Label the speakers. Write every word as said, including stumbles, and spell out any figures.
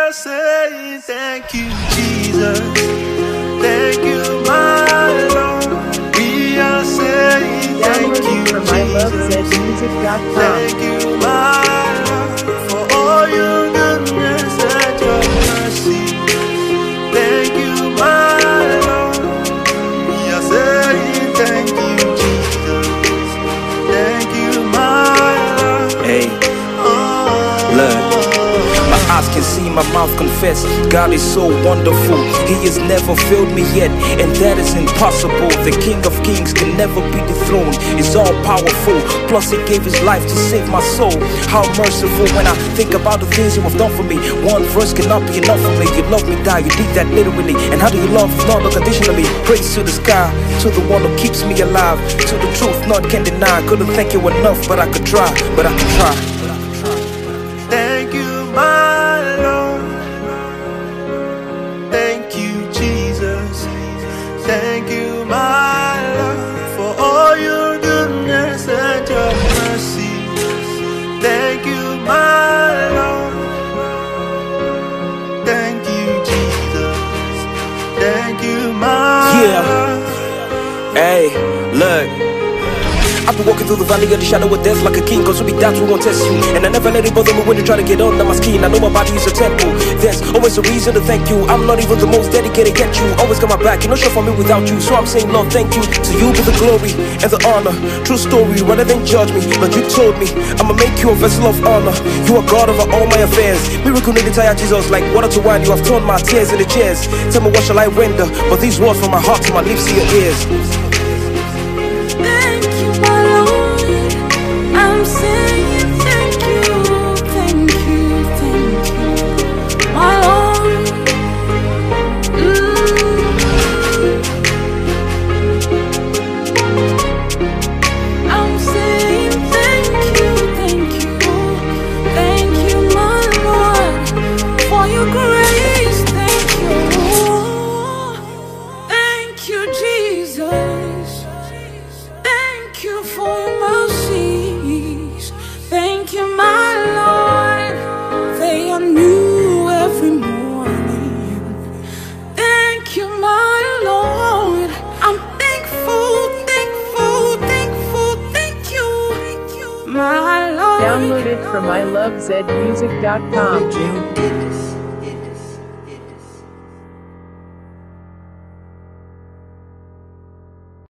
Speaker 1: are saying thank you, Jesus. Thank you, my Lord. We are saying thank you, Jesus. Thank you, my Lord, for all your goodness and your mercy. Thank you, my Lord. We are saying thank you, Jesus. Thank you, my Lord.
Speaker 2: Hey, look. My eyes can see, my mouth confess. God is so wonderful. He has never failed me yet, and that is impossible. The King of Kings can never be dethroned. He's all powerful. Plus, He gave His life to save my soul. How merciful when I think about the things You have done for me. One verse cannot be enough for me. You love me, die. You did that literally. And how do you love? Not unconditionally. Praise to the sky, to the one who keeps me alive, to the truth none can deny. Couldn't thank You enough, but I could try. But I could try.
Speaker 1: Thank you, my Lord. Thank you, Jesus. Thank you, my Lord, for all your goodness and your mercy. Thank you, my Lord. Thank you, Jesus. Thank you, my
Speaker 2: Yeah.
Speaker 1: Lord.
Speaker 2: Hey, look. I've been walking through the valley of the shadow of death like a king. Cause we be doubts, we won't test you. And I never let it bother me when you try to get under my skin. I know my body is a temple. There's always a reason to thank You. I'm not even the most dedicated yet You always got my back. You're not sure for me without You. So I'm saying, Lord, thank You. To You be the glory and the honor. True story, rather than judge me. Lord, You told me I'ma make You a vessel of honor. You are God over all my affairs. Miracle in the entire Jesus, like water to wine. You have turned my tears into chairs. Tell me what shall I render? But these words from my heart to my lips to Your ears.
Speaker 3: Thank You, my Lord. I'm saying thank You, thank You, thank You, my Lord. Mm. I'm saying thank You, thank You, thank You, my Lord, for Your grace. Thank You, thank You, Jesus. Thank You for Your mercies. Thank You, my Lord. They are new every morning. Thank You, my Lord. I'm thankful, thankful, thankful. Thank You, my Lord.
Speaker 4: Download it from I love zed music dot com.